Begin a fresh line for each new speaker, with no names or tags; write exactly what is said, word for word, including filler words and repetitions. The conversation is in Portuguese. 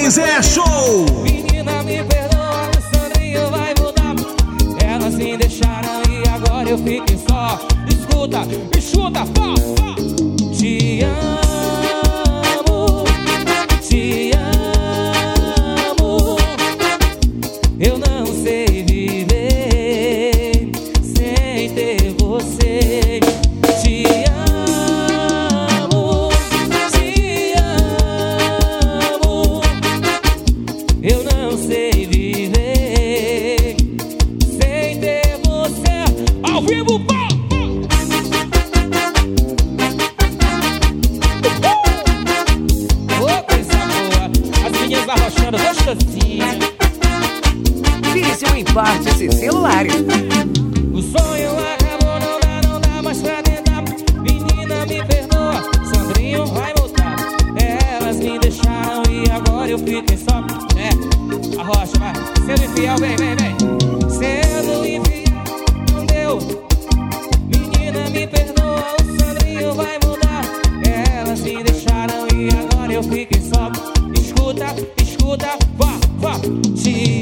Zé Show.
Menina, me perdoa, o Sandrinho vai mudar. Elas me deixaram e agora eu fiquei só. Escuta, escuta, pá, pá. Te amo, te amo. Eu não sei viver sem ter você. Te amo, te amo. Eu não sei viver sem ter você. Ao vivo, pá! Arrochando gostosinha.
Vire seu empate esse celular.
O sonho acabou, não dá, não dá mais pra tentar. Menina, me perdoa, Sandrinho vai voltar. Elas me deixaram e agora eu fiquei só. É, arrocha, vai. Sendo infiel, vem, vem, vem. Sendo infiel, não deu. Menina, me perdoa, o Sandrinho vai mudar. Elas me deixaram e agora eu fiquei só. Escuta, escuta, vá, vá. Te